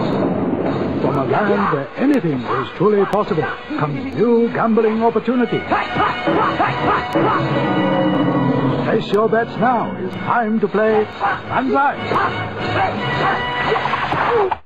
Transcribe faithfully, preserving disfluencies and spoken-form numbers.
From a land where anything is truly possible comes new gambling opportunity. Place your bets now. It's time to play Stand Live.